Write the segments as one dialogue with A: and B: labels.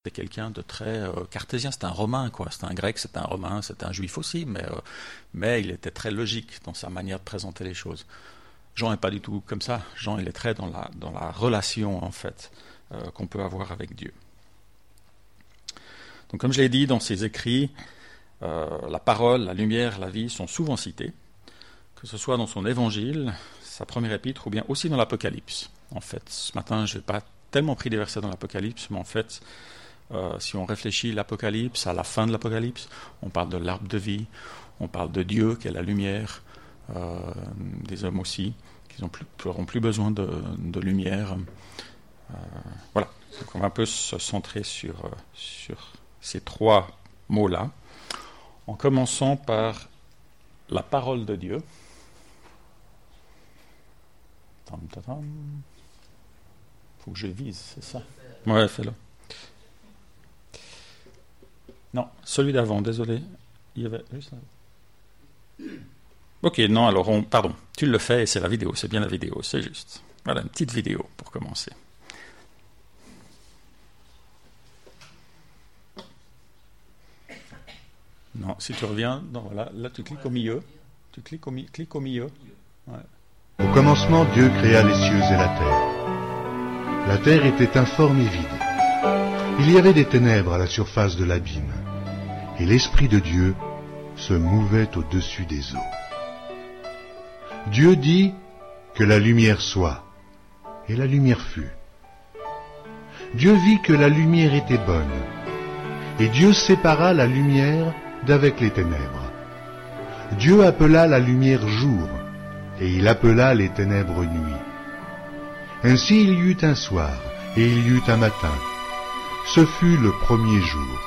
A: C'est quelqu'un de très cartésien, c'est un Romain, quoi. C'est un Grec, c'est un Romain, c'est un Juif aussi, mais il était très logique dans sa manière de présenter les choses. Jean n'est pas du tout comme ça. Jean, il est très dans la relation, en fait, qu'on peut avoir avec Dieu. Donc, comme je l'ai dit dans ses écrits, la parole, la lumière, la vie sont souvent cités, que ce soit dans son évangile, sa première épître, ou bien aussi dans l'Apocalypse. En fait, ce matin, je n'ai pas tellement pris des versets dans l'Apocalypse, mais en fait, si on réfléchit l'Apocalypse, à la fin de l'Apocalypse, on parle de l'arbre de vie, on parle de Dieu qui est la lumière, des hommes aussi, qui n'auront plus besoin de lumière. Voilà, donc on va un peu se centrer sur ces trois mots-là, en commençant par la parole de Dieu. Faut que je vise, c'est ça? Ouais, fais-le. Non, celui d'avant, désolé. Il y avait juste là. Ok, non, alors pardon, tu le fais et c'est la vidéo, c'est bien la vidéo, c'est juste. Voilà, une petite vidéo pour commencer. Non, si tu reviens, non, voilà, là tu cliques au milieu. Tu cliques au milieu. Ouais.
B: Au commencement, Dieu créa les cieux et la terre. La terre était informe et vide. Il y avait des ténèbres à la surface de l'abîme, et l'Esprit de Dieu se mouvait au-dessus des eaux. Dieu dit que la lumière soit, et la lumière fut. Dieu vit que la lumière était bonne, et Dieu sépara la lumière d'avec les ténèbres. Dieu appela la lumière jour, et il appela les ténèbres nuit. Ainsi il y eut un soir, et il y eut un matin. Ce fut le premier jour.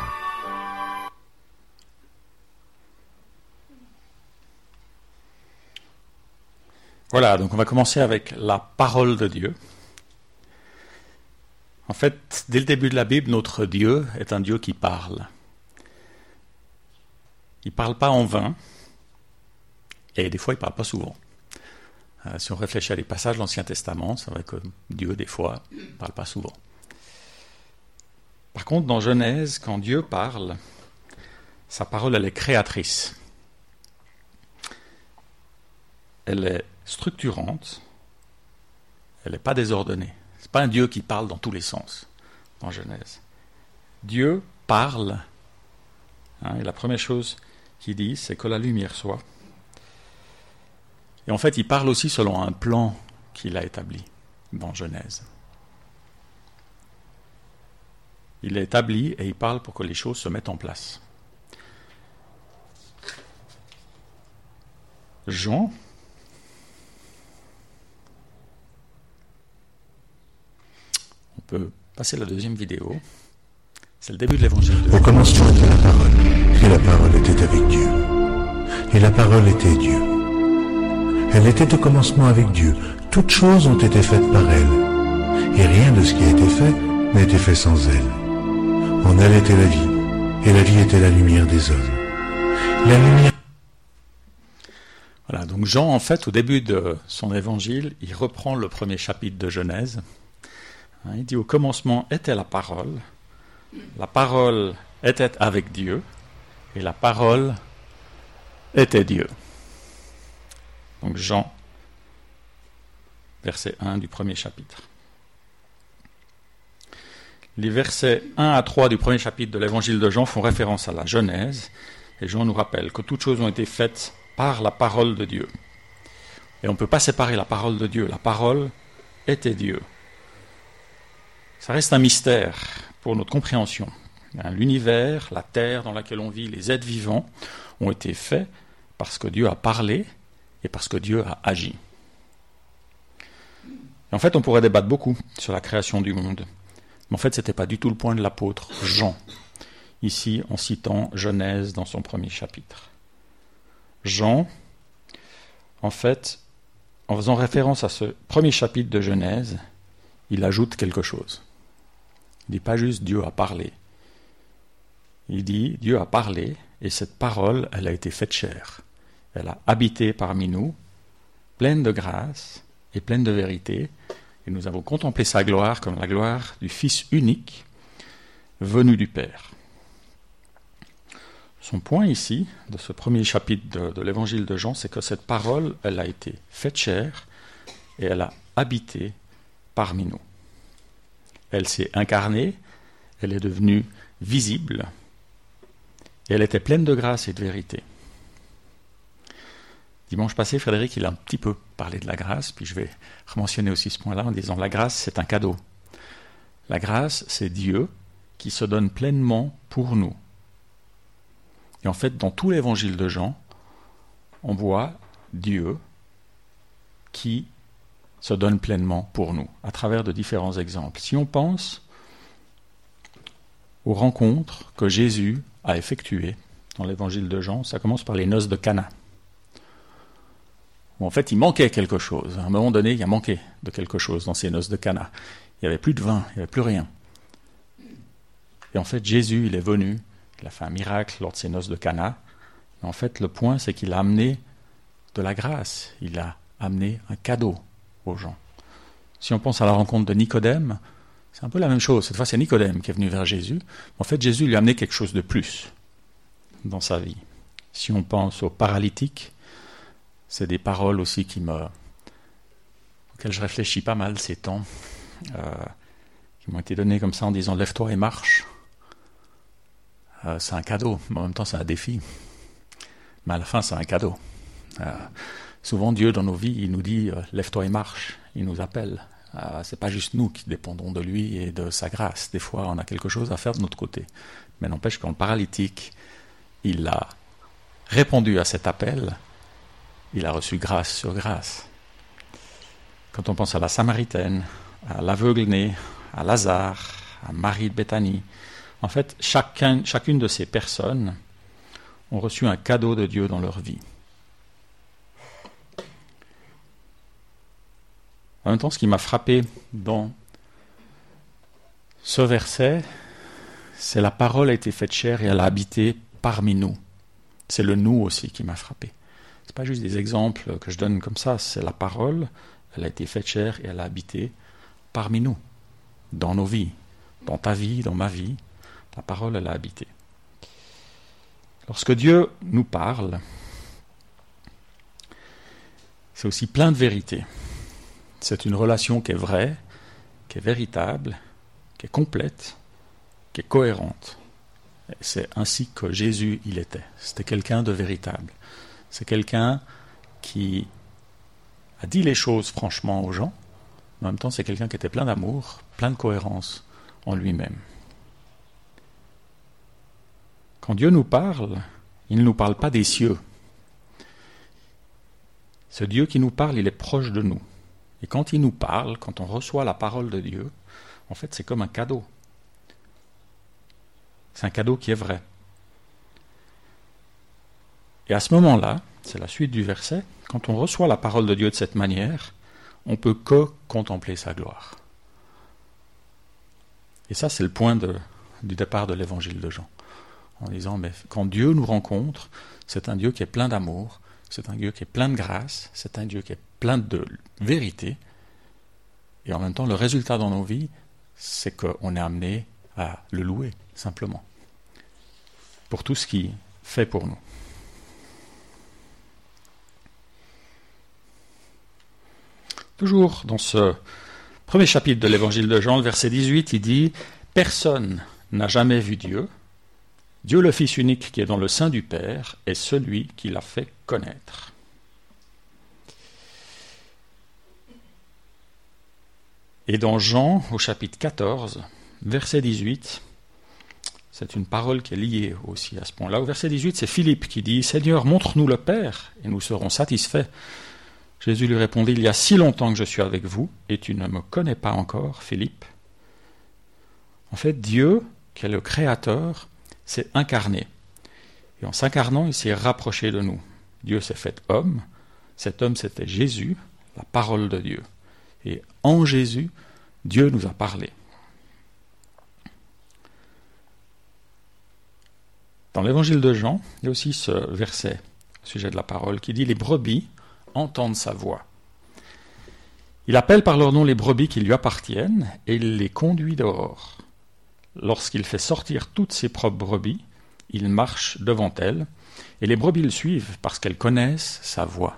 A: Voilà, donc on va commencer avec la parole de Dieu. En fait, dès le début de la Bible, notre Dieu est un Dieu qui parle. Il ne parle pas en vain, et des fois il ne parle pas souvent. Si on réfléchit à des passages de l'Ancien Testament, c'est vrai que Dieu, des fois, ne parle pas souvent. Par contre, dans Genèse, quand Dieu parle, sa parole, elle est créatrice. Elle est structurante, elle n'est pas désordonnée. Ce n'est pas un Dieu qui parle dans tous les sens, dans Genèse. Dieu parle, et la première chose qu'il dit, c'est que la lumière soit. Et en fait, il parle aussi selon un plan qu'il a établi dans Genèse. Il l'a établi et il parle pour que les choses se mettent en place. Jean, on peut passer la deuxième vidéo. C'est le début de l'évangile de Jean.
B: Au commencement était la parole, et la parole était avec Dieu. Et la parole était Dieu. Elle était au commencement avec Dieu. Toutes choses ont été faites par elle, et rien de ce qui a été fait n'a été fait sans elle. En elle était la vie, et la vie était la lumière des hommes. La lumière...
A: Voilà, donc Jean, en fait, au début de son évangile, il reprend le premier chapitre de Genèse. Il dit, au commencement était la parole était avec Dieu, et la parole était Dieu. Donc Jean, verset 1 du premier chapitre. Les versets 1 à 3 du premier chapitre de l'évangile de Jean font référence à la Genèse, et Jean nous rappelle que toutes choses ont été faites par la parole de Dieu. Et on ne peut pas séparer la parole de Dieu. La parole était Dieu. Ça reste un mystère pour notre compréhension. L'univers, la terre dans laquelle on vit, les êtres vivants ont été faits parce que Dieu a parlé et parce que Dieu a agi. Et en fait, on pourrait débattre beaucoup sur la création du monde. Mais en fait, ce n'était pas du tout le point de l'apôtre Jean, ici en citant Genèse dans son premier chapitre. Jean, en fait, en faisant référence à ce premier chapitre de Genèse, il ajoute quelque chose. Il ne dit pas juste Dieu a parlé. Il dit Dieu a parlé et cette parole, elle a été faite chair. Elle a habité parmi nous, pleine de grâce et pleine de vérité. Et nous avons contemplé sa gloire comme la gloire du Fils unique, venu du Père. Son point ici, de ce premier chapitre de l'évangile de Jean, c'est que cette parole, elle a été faite chair et elle a habité parmi nous. Elle s'est incarnée, elle est devenue visible et elle était pleine de grâce et de vérité. Dimanche passé, Frédéric, il a un petit peu parlé de la grâce, puis je vais mentionner aussi ce point-là en disant la grâce, c'est un cadeau. La grâce, c'est Dieu qui se donne pleinement pour nous. Et en fait, dans tout l'évangile de Jean, on voit Dieu qui se donne pleinement pour nous, à travers de différents exemples. Si on pense aux rencontres que Jésus a effectuées dans l'évangile de Jean, ça commence par les noces de Cana. Où en fait, il manquait quelque chose. À un moment donné, il a manqué de quelque chose dans ces noces de Cana. Il n'y avait plus de vin, il n'y avait plus rien. Et en fait, Jésus, il est venu, il a fait un miracle lors de ces noces de Cana. Mais en fait, le point, c'est qu'il a amené de la grâce. Il a amené un cadeau aux gens. Si on pense à la rencontre de Nicodème, c'est un peu la même chose. Cette fois, c'est Nicodème qui est venu vers Jésus. En fait, Jésus lui a amené quelque chose de plus dans sa vie. Si on pense aux paralytiques, c'est des paroles aussi auxquelles je réfléchis pas mal ces temps, qui m'ont été données comme ça en disant « lève-toi et marche ». C'est un cadeau, mais en même temps c'est un défi. Mais à la fin, c'est un cadeau. Souvent, Dieu, dans nos vies, il nous dit « lève-toi et marche ». Il nous appelle. C'est pas juste nous qui dépendons de lui et de sa grâce. Des fois, on a quelque chose à faire de notre côté. Mais n'empêche qu'en paralytique, il a répondu à cet appel. Il a reçu grâce sur grâce. Quand on pense à la Samaritaine, à l'aveugle-né, à Lazare, à Marie de Béthanie, en fait, chacune de ces personnes ont reçu un cadeau de Dieu dans leur vie. En même temps, ce qui m'a frappé dans ce verset, c'est la parole a été faite chair et elle a habité parmi nous. C'est le nous aussi qui m'a frappé. Ce n'est pas juste des exemples que je donne comme ça, c'est la parole, elle a été faite chair et elle a habité parmi nous, dans nos vies, dans ta vie, dans ma vie. La parole, elle a habité. Lorsque Dieu nous parle, c'est aussi plein de vérité. C'est une relation qui est vraie, qui est véritable, qui est complète, qui est cohérente. Et c'est ainsi que Jésus, il était. C'était quelqu'un de véritable. C'est quelqu'un qui a dit les choses franchement aux gens, mais en même temps, c'est quelqu'un qui était plein d'amour, plein de cohérence en lui-même. Quand Dieu nous parle, il ne nous parle pas des cieux. Ce Dieu qui nous parle, il est proche de nous. Et quand il nous parle, quand on reçoit la parole de Dieu, en fait, c'est comme un cadeau. C'est un cadeau qui est vrai. Et à ce moment-là, c'est la suite du verset, quand on reçoit la parole de Dieu de cette manière, on ne peut que contempler sa gloire. Et ça, c'est le point du départ de l'évangile de Jean. En disant, mais quand Dieu nous rencontre, c'est un Dieu qui est plein d'amour, c'est un Dieu qui est plein de grâce, c'est un Dieu qui est plein de vérité. Et en même temps, le résultat dans nos vies, c'est qu'on est amené à le louer, simplement, pour tout ce qu'il fait pour nous. Toujours dans ce premier chapitre de l'évangile de Jean, le verset 18, il dit « Personne n'a jamais vu Dieu. Dieu le Fils unique qui est dans le sein du Père est celui qui l'a fait connaître. » Et dans Jean, au chapitre 14, verset 18, c'est une parole qui est liée aussi à ce point-là. Au verset 18, c'est Philippe qui dit « Seigneur, montre-nous le Père, et nous serons satisfaits. » Jésus lui répondit « Il y a si longtemps que je suis avec vous, et tu ne me connais pas encore, Philippe. » En fait, Dieu, qui est le Créateur, s'est incarné. Et en s'incarnant, il s'est rapproché de nous. Dieu s'est fait homme. Cet homme, c'était Jésus, la parole de Dieu. Et en Jésus, Dieu nous a parlé. Dans l'évangile de Jean, il y a aussi ce verset au sujet de la parole qui dit « Les brebis entendent sa voix. Il appelle par leur nom les brebis qui lui appartiennent et il les conduit dehors. lorsqu'il fait sortir toutes ses propres brebis, il marche devant elles, et les brebis le suivent parce qu'elles connaissent sa voix.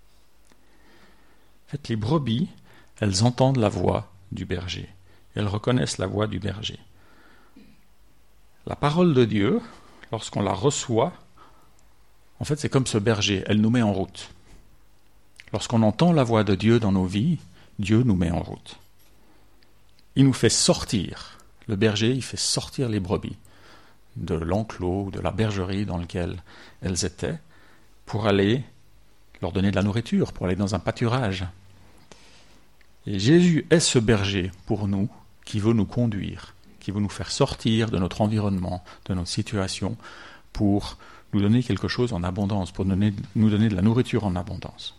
A: En fait, les brebis, elles entendent la voix du berger. Elles reconnaissent la voix du berger. La parole de Dieu, lorsqu'on la reçoit, en fait, c'est comme ce berger, elle nous met en route. Lorsqu'on entend la voix de Dieu dans nos vies, Dieu nous met en route. Il nous fait sortir. Le berger, il fait sortir les brebis de l'enclos, de la bergerie dans laquelle elles étaient, pour aller leur donner de la nourriture, pour aller dans un pâturage. Et Jésus est ce berger pour nous, qui veut nous conduire, qui veut nous faire sortir de notre environnement, de notre situation, pour nous donner quelque chose en abondance, pour nous donner de la nourriture en abondance.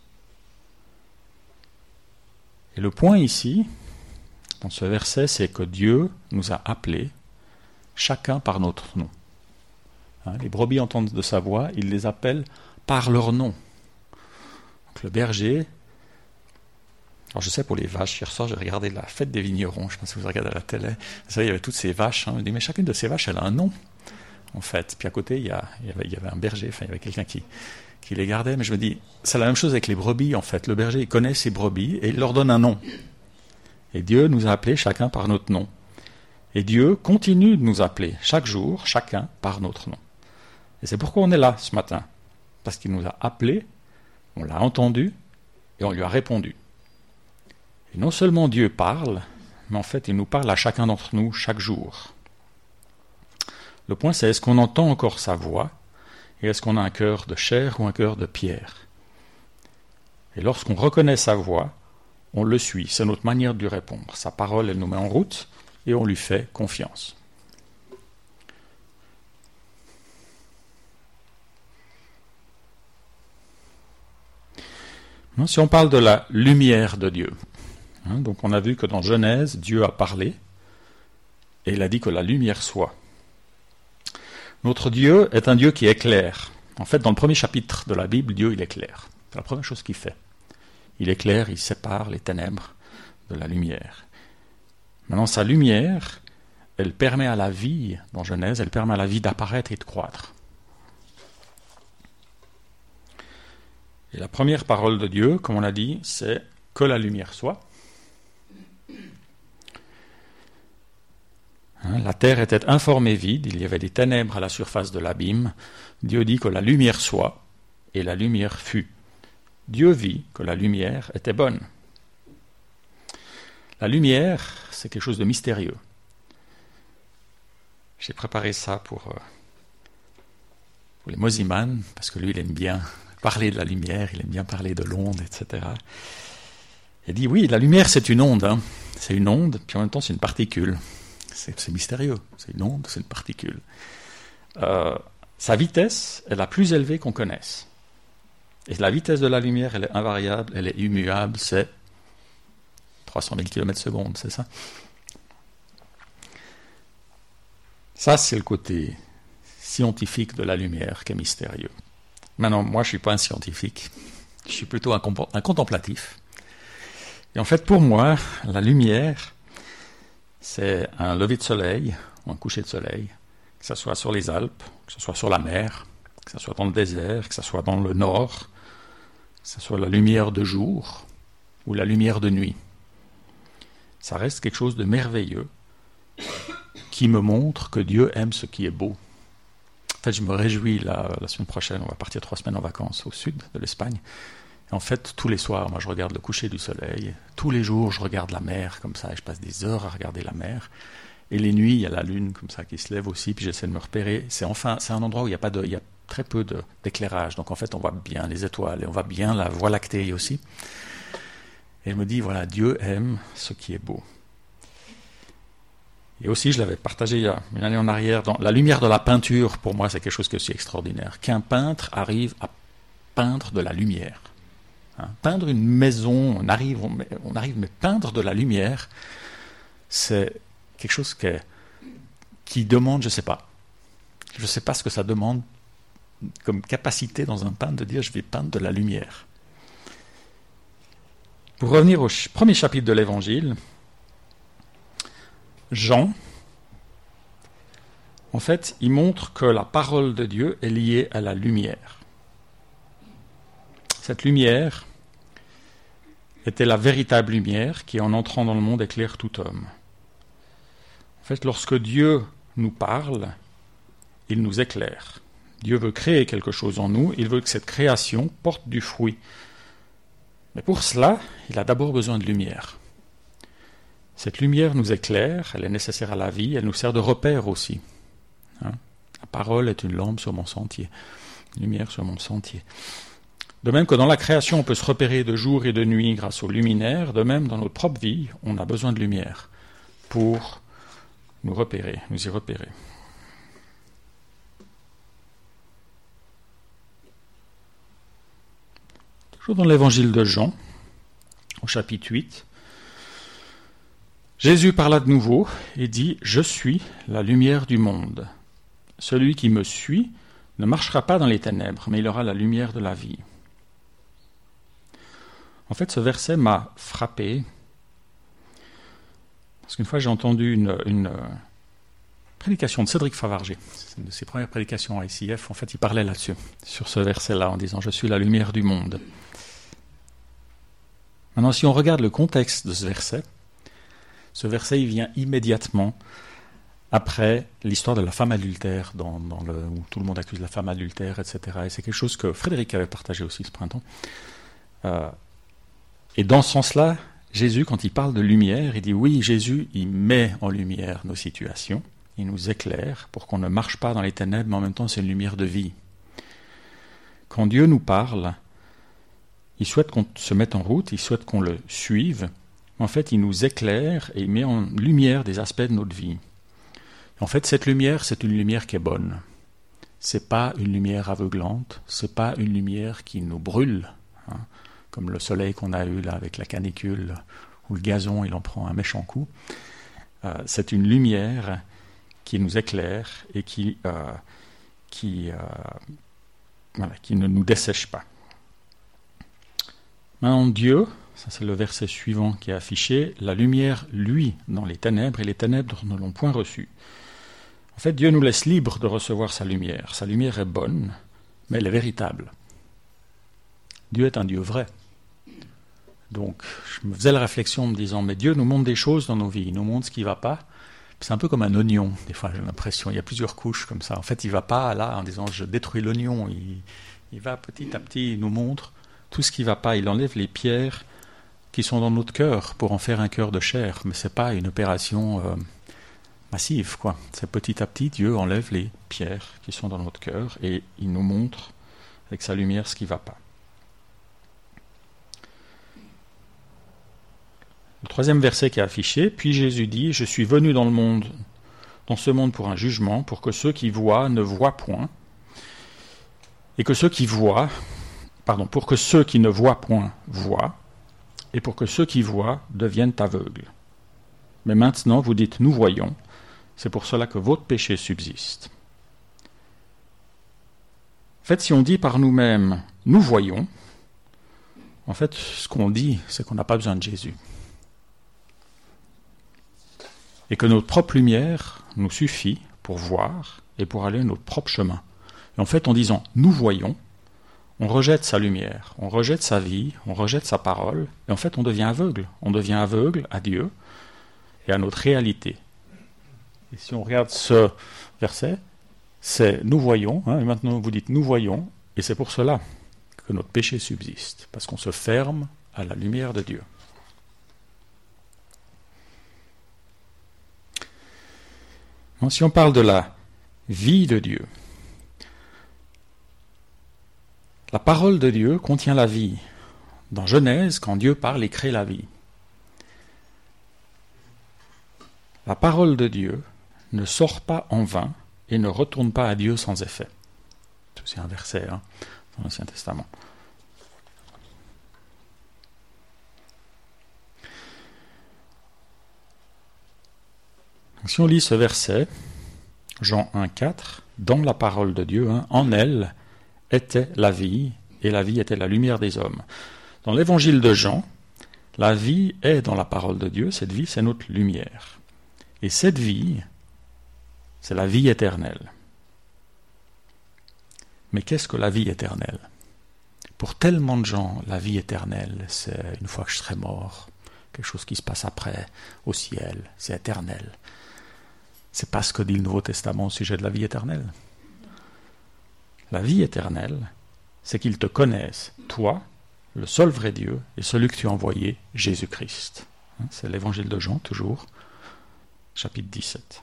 A: Et le point ici, dans ce verset, c'est que Dieu nous a appelés, chacun par notre nom. Les brebis entendent de sa voix, il les appelle par leur nom. Donc le berger, alors je sais pour les vaches, hier soir j'ai regardé la fête des vignerons, je ne sais pas si vous regardez à la télé, vous savez, il y avait toutes ces vaches, je me dis mais chacune de ces vaches elle a un nom, en fait. Puis à côté il y avait un berger, enfin il y avait quelqu'un qui les gardait, mais je me dis, c'est la même chose avec les brebis en fait, le berger il connaît ses brebis et il leur donne un nom. Et Dieu nous a appelés chacun par notre nom. Et Dieu continue de nous appeler chaque jour, chacun par notre nom. Et c'est pourquoi on est là ce matin. Parce qu'il nous a appelés, on l'a entendu et on lui a répondu. Et non seulement Dieu parle, mais en fait il nous parle à chacun d'entre nous chaque jour. Le point c'est, est-ce qu'on entend encore sa voix et est-ce qu'on a un cœur de chair ou un cœur de pierre? Et lorsqu'on reconnaît sa voix, on le suit, c'est notre manière de lui répondre. Sa parole, elle nous met en route et on lui fait confiance. Si on parle de la lumière de Dieu, donc on a vu que dans Genèse, Dieu a parlé et il a dit que la lumière soit. Notre Dieu est un Dieu qui éclaire. En fait, dans le premier chapitre de la Bible, Dieu, il éclaire. C'est la première chose qu'il fait. Il éclaire, il sépare les ténèbres de la lumière. Maintenant, sa lumière, elle permet à la vie, dans Genèse, elle permet à la vie d'apparaître et de croître. Et la première parole de Dieu, comme on l'a dit, c'est que la lumière soit. La terre était informe et vide, il y avait des ténèbres à la surface de l'abîme. Dieu dit que la lumière soit, et la lumière fut. Dieu vit que la lumière était bonne. La lumière, c'est quelque chose de mystérieux. J'ai préparé ça pour les Mosiman, parce que lui, il aime bien parler de la lumière, il aime bien parler de l'onde, etc. Il dit, oui, la lumière, c'est une onde. C'est une onde, puis en même temps, c'est une particule. C'est mystérieux. C'est une onde, c'est une particule. Sa vitesse est la plus élevée qu'on connaisse. Et la vitesse de la lumière, elle est invariable, elle est immuable, c'est 300 000 km/s, c'est ça? Ça, c'est le côté scientifique de la lumière qui est mystérieux. Maintenant, moi, je ne suis pas un scientifique, je suis plutôt un contemplatif. Et en fait, pour moi, la lumière, c'est un lever de soleil ou un coucher de soleil, que ce soit sur les Alpes, que ce soit sur la mer, que ce soit dans le désert, que ce soit dans le nord, que ce soit la lumière de jour ou la lumière de nuit. Ça reste quelque chose de merveilleux qui me montre que Dieu aime ce qui est beau. En fait, je me réjouis, la semaine prochaine, on va partir 3 semaines en vacances au sud de l'Espagne. Et en fait, tous les soirs, moi, je regarde le coucher du soleil. Tous les jours, je regarde la mer comme ça, et je passe des heures à regarder la mer. Et les nuits, il y a la lune comme ça qui se lève aussi, puis j'essaie de me repérer. C'est un endroit où il y a très peu d'éclairage. Donc en fait, on voit bien les étoiles, et on voit bien la Voie lactée aussi. Et je me dis, voilà, Dieu aime ce qui est beau. Et aussi, je l'avais partagé il y a une année en arrière, dans la lumière de la peinture, pour moi, c'est quelque chose qui est aussi extraordinaire. Qu'un peintre arrive à peindre de la lumière. Peindre une maison, on arrive, mais peindre de la lumière, c'est quelque chose qui demande, je ne sais pas ce que ça demande comme capacité dans un peintre de dire je vais peindre de la lumière. Pour revenir au premier chapitre de l'Évangile, Jean, En fait, il montre que la parole de Dieu est liée à la lumière. Cette lumière était la véritable lumière qui, en entrant dans le monde, éclaire tout homme. En fait, lorsque Dieu nous parle, il nous éclaire. Dieu veut créer quelque chose en nous, il veut que cette création porte du fruit. Mais pour cela, il a d'abord besoin de lumière. Cette lumière nous éclaire, elle est nécessaire à la vie, elle nous sert de repère aussi. La parole est une lampe sur mon sentier, une lumière sur mon sentier. De même que dans la création, on peut se repérer de jour et de nuit grâce aux luminaires, de même dans notre propre vie, on a besoin de lumière pour nous repérer, nous y repérer. Toujours dans l'évangile de Jean, au chapitre 8, Jésus parla de nouveau et dit « Je suis la lumière du monde. Celui qui me suit ne marchera pas dans les ténèbres, mais il aura la lumière de la vie. » En fait, ce verset m'a frappé, parce qu'une fois j'ai entendu une prédication de Cédric Favarger. C'est une de ses premières prédications à ICF. En fait, il parlait là-dessus, sur ce verset-là, en disant « Je suis la lumière du monde ». Maintenant, si on regarde le contexte de ce verset il vient immédiatement après l'histoire de la femme adultère, où tout le monde accuse la femme adultère, etc. Et c'est quelque chose que Frédéric avait partagé aussi ce printemps. Et dans ce sens-là, Jésus, quand il parle de lumière, il dit oui, Jésus, il met en lumière nos situations, il nous éclaire pour qu'on ne marche pas dans les ténèbres, mais en même temps, c'est une lumière de vie. Quand Dieu nous parle, il souhaite qu'on se mette en route, il souhaite qu'on le suive. En fait, il nous éclaire et il met en lumière des aspects de notre vie. En fait, cette lumière, c'est une lumière qui est bonne. C'est pas une lumière aveuglante, c'est pas une lumière qui nous brûle, comme le soleil qu'on a eu là avec la canicule, où le gazon, il en prend un méchant coup. C'est une lumière qui nous éclaire et qui ne nous dessèche pas. Maintenant, Dieu, ça c'est le verset suivant qui est affiché, la lumière luit dans les ténèbres et les ténèbres ne l'ont point reçue. En fait, Dieu nous laisse libres de recevoir sa lumière. Sa lumière est bonne, mais elle est véritable. Dieu est un Dieu vrai. Donc, je me faisais la réflexion en me disant, mais Dieu nous montre des choses dans nos vies, il nous montre ce qui ne va pas. C'est un peu comme un oignon, des fois j'ai l'impression, il y a plusieurs couches comme ça. En fait, il ne va pas là en disant, je détruis l'oignon. Il va petit à petit, il nous montre tout ce qui ne va pas. Il enlève les pierres qui sont dans notre cœur pour en faire un cœur de chair. Mais ce n'est pas une opération massive, quoi. C'est petit à petit, Dieu enlève les pierres qui sont dans notre cœur et il nous montre avec sa lumière ce qui ne va pas. Le troisième verset qui est affiché, puis Jésus dit, je suis venu dans ce monde pour un jugement, pour que ceux qui voient ne voient point, et que ceux qui pour que ceux qui ne voient point voient, et pour que ceux qui voient deviennent aveugles. Mais maintenant, vous dites, nous voyons, c'est pour cela que votre péché subsiste. En fait, si on dit par nous-mêmes, nous voyons, en fait, ce qu'on dit, c'est qu'on n'a pas besoin de Jésus. Et que notre propre lumière nous suffit pour voir et pour aller notre propre chemin. Et en fait, en disant « nous voyons », on rejette sa lumière, on rejette sa vie, on rejette sa parole, et en fait, on devient aveugle. On devient aveugle à Dieu et à notre réalité. Et si on regarde ce verset, c'est « nous voyons », et maintenant vous dites « nous voyons », et c'est pour cela que notre péché subsiste, parce qu'on se ferme à la lumière de Dieu. Si on parle de la vie de Dieu, la parole de Dieu contient la vie. Dans Genèse, quand Dieu parle, il crée la vie. La parole de Dieu ne sort pas en vain et ne retourne pas à Dieu sans effet. C'est un verset dans l'Ancien Testament. Si on lit ce verset, Jean 1,4, dans la parole de Dieu, en elle était la vie, et la vie était la lumière des hommes. Dans l'évangile de Jean, la vie est dans la parole de Dieu, cette vie c'est notre lumière. Et cette vie c'est la vie éternelle. Mais qu'est-ce que la vie éternelle? Pour tellement de gens, la vie éternelle, c'est une fois que je serai mort, quelque chose qui se passe après, au ciel, c'est éternel. C'est pas ce que dit le Nouveau Testament au sujet de la vie éternelle. La vie éternelle, c'est qu'ils te connaissent, toi, le seul vrai Dieu, et celui que tu as envoyé, Jésus-Christ. C'est l'évangile de Jean, toujours, chapitre 17.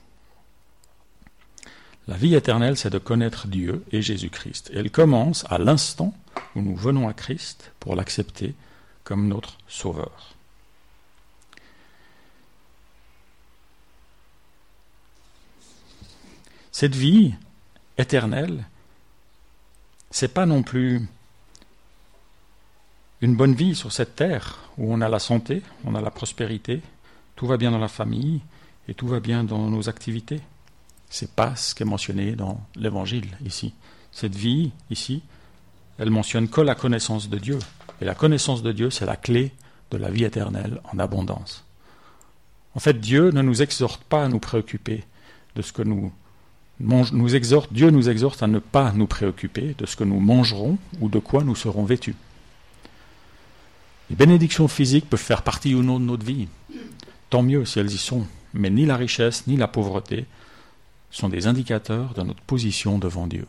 A: La vie éternelle, c'est de connaître Dieu et Jésus-Christ. Et elle commence à l'instant où nous venons à Christ pour l'accepter comme notre Sauveur. Cette vie éternelle, c'est pas non plus une bonne vie sur cette terre où on a la santé, on a la prospérité, tout va bien dans la famille et tout va bien dans nos activités. C'est pas ce qui est mentionné dans l'Évangile ici. Cette vie ici, elle mentionne que la connaissance de Dieu. Et la connaissance de Dieu, c'est la clé de la vie éternelle en abondance. En fait, Dieu ne nous exhorte pas à nous préoccuper de ce que Dieu nous exhorte à ne pas nous préoccuper de ce que nous mangerons ou de quoi nous serons vêtus. Les bénédictions physiques peuvent faire partie ou non de notre vie. Tant mieux si elles y sont. Mais ni la richesse, ni la pauvreté sont des indicateurs de notre position devant Dieu.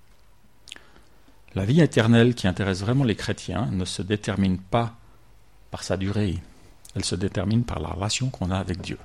A: La vie éternelle qui intéresse vraiment les chrétiens ne se détermine pas par sa durée. Elle se détermine par la relation qu'on a avec Dieu.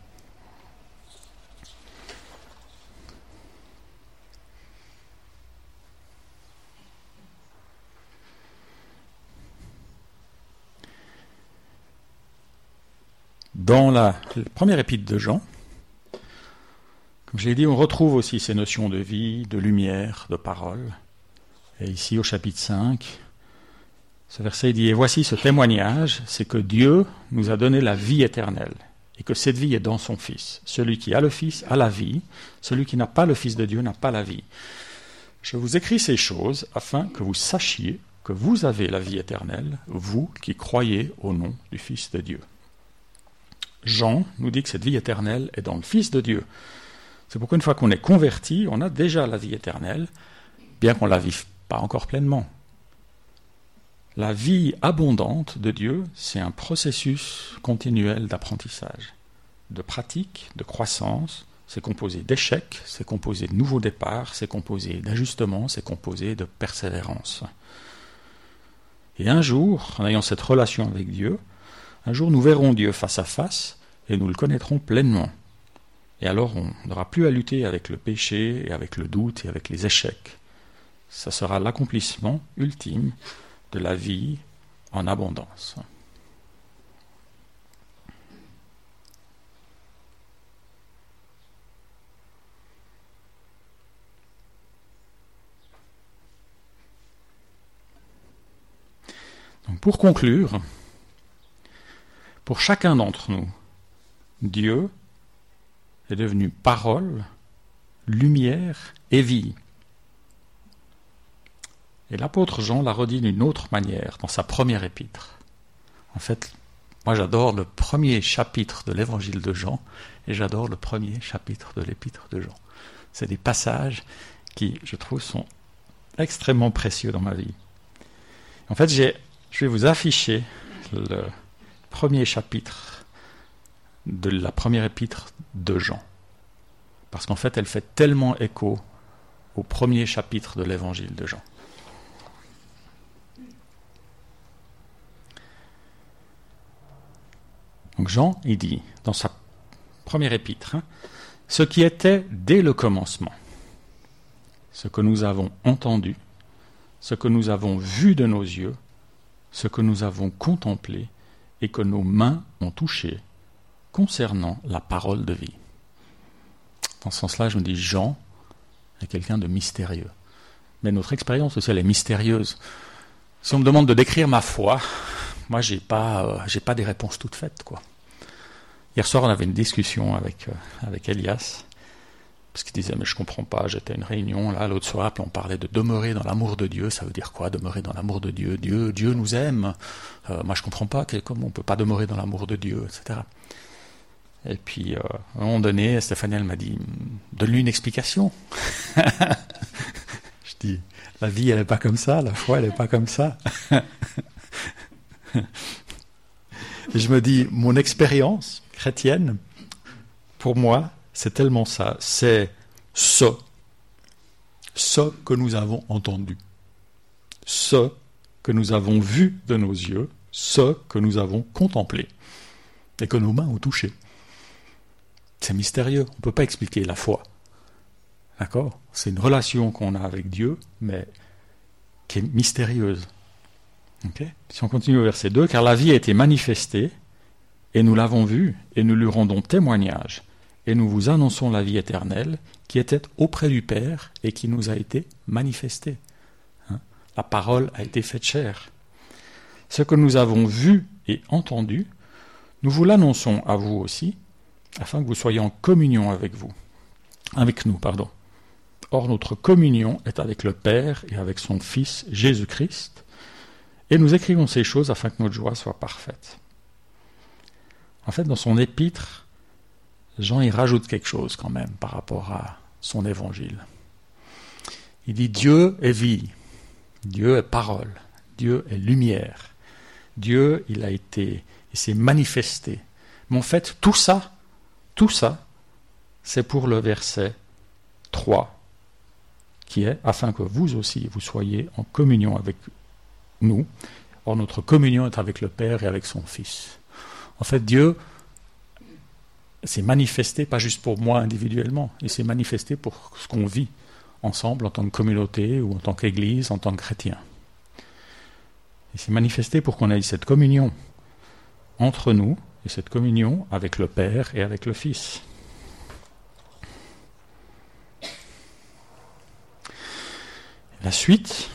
A: Dans la première épître de Jean, comme je l'ai dit, on retrouve aussi ces notions de vie, de lumière, de parole. Et ici, au chapitre 5, ce verset dit « Et voici ce témoignage, c'est que Dieu nous a donné la vie éternelle, et que cette vie est dans son Fils. Celui qui a le Fils a la vie, celui qui n'a pas le Fils de Dieu n'a pas la vie. Je vous écris ces choses afin que vous sachiez que vous avez la vie éternelle, vous qui croyez au nom du Fils de Dieu. » Jean nous dit que cette vie éternelle est dans le Fils de Dieu. C'est pourquoi une fois qu'on est converti, on a déjà la vie éternelle, bien qu'on ne la vive pas encore pleinement. La vie abondante de Dieu, c'est un processus continuel d'apprentissage, de pratique, de croissance. C'est composé d'échecs, c'est composé de nouveaux départs, c'est composé d'ajustements, c'est composé de persévérance. Et un jour, en ayant cette relation avec Dieu, un jour nous verrons Dieu face à face et nous le connaîtrons pleinement. Et alors on n'aura plus à lutter avec le péché et avec le doute et avec les échecs. Ça sera l'accomplissement ultime de la vie en abondance. Donc pour conclure, pour chacun d'entre nous, Dieu est devenu parole, lumière et vie. Et l'apôtre Jean l'a redit d'une autre manière dans sa première épître. En fait, moi j'adore le premier chapitre de l'évangile de Jean et j'adore le premier chapitre de l'épître de Jean. C'est des passages qui, je trouve, sont extrêmement précieux dans ma vie. En fait, je vais vous afficher le premier chapitre de la première épître de Jean. Parce qu'en fait, elle fait tellement écho au premier chapitre de l'évangile de Jean. Donc Jean, il dit, dans sa première épître, ce qui était dès le commencement, ce que nous avons entendu, ce que nous avons vu de nos yeux, ce que nous avons contemplé et que nos mains ont touché concernant la parole de vie. Dans ce sens-là, je me dis, Jean est quelqu'un de mystérieux. Mais notre expérience aussi, elle est mystérieuse. Si on me demande de décrire ma foi, moi, j'ai pas des réponses toutes faites, quoi. Hier soir, on avait une discussion avec Elias, parce qu'il disait, mais je comprends pas, j'étais à une réunion, là, l'autre soir, puis on parlait de demeurer dans l'amour de Dieu. Ça veut dire quoi, demeurer dans l'amour de Dieu? Dieu nous aime. Moi, je comprends pas, comment on peut pas demeurer dans l'amour de Dieu, etc. Et puis, à un moment donné, Stéphanie, elle m'a dit, donne-lui une explication. Je dis, la vie, elle n'est pas comme ça, la foi, elle n'est pas comme ça. Et je me dis, mon expérience chrétienne, pour moi, c'est tellement ça. C'est ce que nous avons entendu, ce que nous avons vu de nos yeux, ce que nous avons contemplé et que nos mains ont touché. C'est mystérieux, on ne peut pas expliquer la foi. D'accord ? C'est une relation qu'on a avec Dieu, mais qui est mystérieuse. Okay ? Si on continue au verset 2, « Car la vie a été manifestée, et nous l'avons vue, et nous lui rendons témoignage, et nous vous annonçons la vie éternelle, qui était auprès du Père, et qui nous a été manifestée. » La parole a été faite chair. Ce que nous avons vu et entendu, nous vous l'annonçons à vous aussi, afin que vous soyez en communion avec nous. Or, notre communion est avec le Père et avec son Fils Jésus-Christ, et nous écrivons ces choses afin que notre joie soit parfaite. En fait, dans son épître, Jean y rajoute quelque chose quand même par rapport à son évangile. Il dit « Dieu est vie, Dieu est parole, Dieu est lumière, Dieu, il s'est manifesté. » Mais en fait, tout ça, c'est pour le verset 3, qui est « Afin que vous aussi, vous soyez en communion avec nous. » Or, notre communion est avec le Père et avec son Fils. En fait, Dieu s'est manifesté, pas juste pour moi individuellement, il s'est manifesté pour ce qu'on vit ensemble en tant que communauté ou en tant qu'Église, en tant que chrétien. Il s'est manifesté pour qu'on ait cette communion entre nous et cette communion avec le Père et avec le Fils. La suite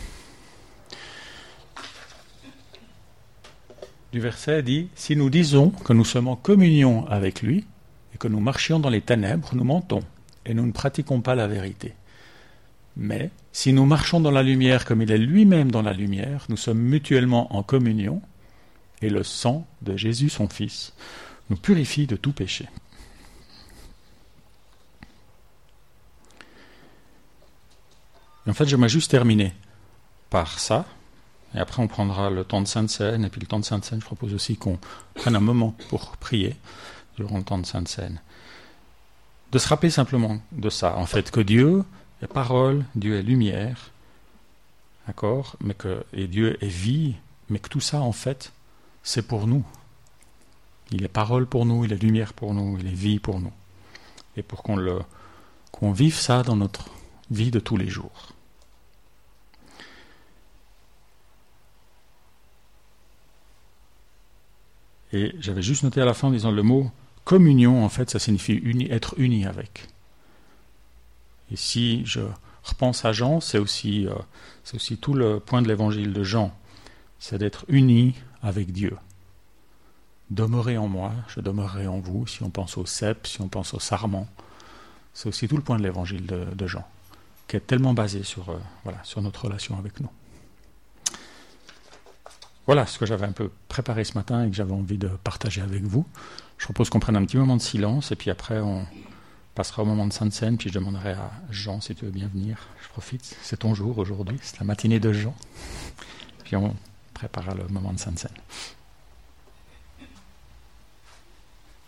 A: du verset dit « Si nous disons que nous sommes en communion avec lui et que nous marchions dans les ténèbres, nous mentons et nous ne pratiquons pas la vérité. Mais si nous marchons dans la lumière comme il est lui-même dans la lumière, nous sommes mutuellement en communion et le sang de Jésus, son Fils, nous purifie de tout péché. » Et en fait, j'aimerais juste terminer par ça. Et après, on prendra le temps de Sainte Seine. Et puis le temps de Sainte Seine, je propose aussi qu'on prenne un moment pour prier durant le temps de Sainte Seine. De se rappeler simplement de ça, en fait, que Dieu est parole, Dieu est lumière, d'accord, et Dieu est vie, mais que tout ça, en fait, c'est pour nous. Il est parole pour nous, il est lumière pour nous, il est vie pour nous. Et pour qu'on vive ça dans notre vie de tous les jours. Et j'avais juste noté à la fin en disant le mot communion, en fait, ça signifie être uni avec. Et si je repense à Jean, c'est aussi tout le point de l'évangile de Jean, c'est d'être uni avec Dieu. Demeurer en moi, je demeurerai en vous, si on pense au cep, si on pense au sarment. C'est aussi tout le point de l'évangile de Jean, qui est tellement basé sur notre relation avec nous. Voilà ce que j'avais un peu préparé ce matin et que j'avais envie de partager avec vous. Je propose qu'on prenne un petit moment de silence et puis après on passera au moment de Sainte Seine, puis je demanderai à Jean si tu veux bien venir. Je profite, c'est ton jour aujourd'hui, c'est la matinée de Jean. Puis on préparera le moment de Sainte Seine.